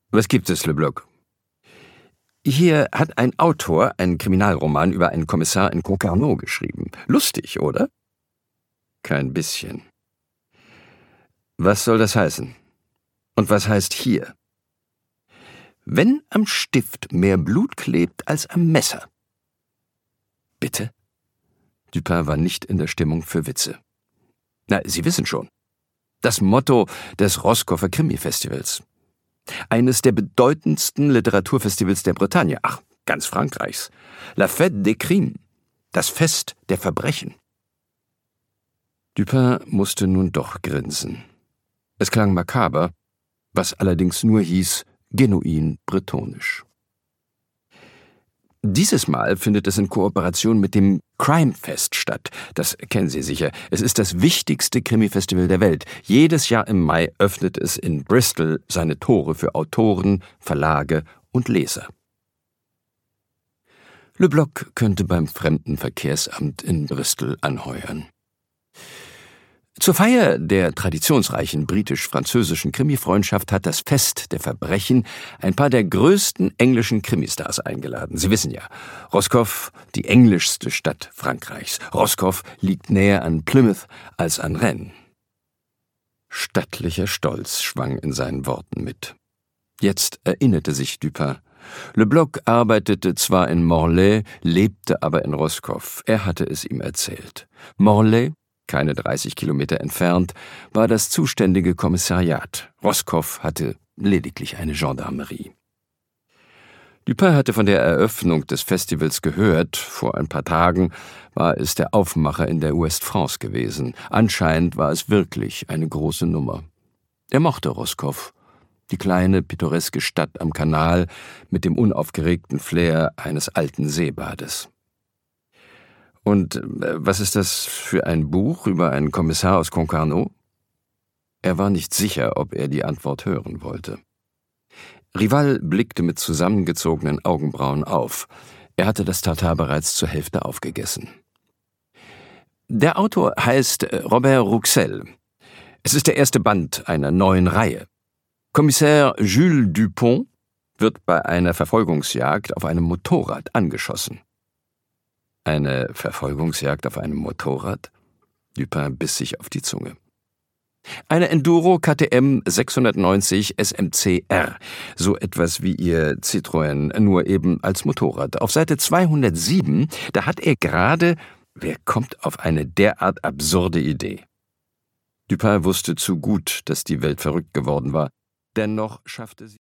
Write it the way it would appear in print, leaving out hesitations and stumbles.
Was gibt es, Leblanc? Hier hat ein Autor einen Kriminalroman über einen Kommissar in Concarneau geschrieben. Lustig, oder? Kein bisschen. Was soll das heißen? Und was heißt hier? Wenn am Stift mehr Blut klebt als am Messer. Bitte? Dupin war nicht in der Stimmung für Witze. Na, Sie wissen schon. Das Motto des Roscoffer Krimi-Festivals. Eines der bedeutendsten Literaturfestivals der Bretagne, ach, ganz Frankreichs. La Fête des Crimes, das Fest der Verbrechen. Dupin musste nun doch grinsen. Es klang makaber, was allerdings nur hieß, genuin bretonisch. Dieses Mal findet es in Kooperation mit dem Crime Fest statt. Das kennen Sie sicher. Es ist das wichtigste Krimi-Festival der Welt. Jedes Jahr im Mai öffnet es in Bristol seine Tore für Autoren, Verlage und Leser. Leblanc könnte beim Fremdenverkehrsamt in Bristol anheuern. Zur Feier der traditionsreichen britisch-französischen Krimi-Freundschaft hat das Fest der Verbrechen ein paar der größten englischen Krimistars eingeladen. Sie wissen ja, Roscoff, die englischste Stadt Frankreichs. Roscoff liegt näher an Plymouth als an Rennes. Stattlicher Stolz schwang in seinen Worten mit. Jetzt erinnerte sich Dupin. Leblanc arbeitete zwar in Morlaix, lebte aber in Roscoff. Er hatte es ihm erzählt. Morlaix, keine 30 Kilometer entfernt, war das zuständige Kommissariat. Roscoff hatte lediglich eine Gendarmerie. Dupin hatte von der Eröffnung des Festivals gehört. Vor ein paar Tagen war es der Aufmacher in der Ouest France gewesen. Anscheinend war es wirklich eine große Nummer. Er mochte Roscoff, die kleine, pittoreske Stadt am Kanal mit dem unaufgeregten Flair eines alten Seebades. Und was ist das für ein Buch über einen Kommissar aus Concarneau? Er war nicht sicher, ob er die Antwort hören wollte. Rival blickte mit zusammengezogenen Augenbrauen auf. Er hatte das Tartar bereits zur Hälfte aufgegessen. Der Autor heißt Robert Rouxel. Es ist der erste Band einer neuen Reihe. Kommissar Jules Dupont wird bei einer Verfolgungsjagd auf einem Motorrad angeschossen. Eine Verfolgungsjagd auf einem Motorrad? Dupin biss sich auf die Zunge. Eine Enduro KTM 690 SMC R, so etwas wie ihr Citroën, nur eben als Motorrad. Auf Seite 207, da hat er gerade, wer kommt auf eine derart absurde Idee? Dupin wusste zu gut, dass die Welt verrückt geworden war. Dennoch schaffte sie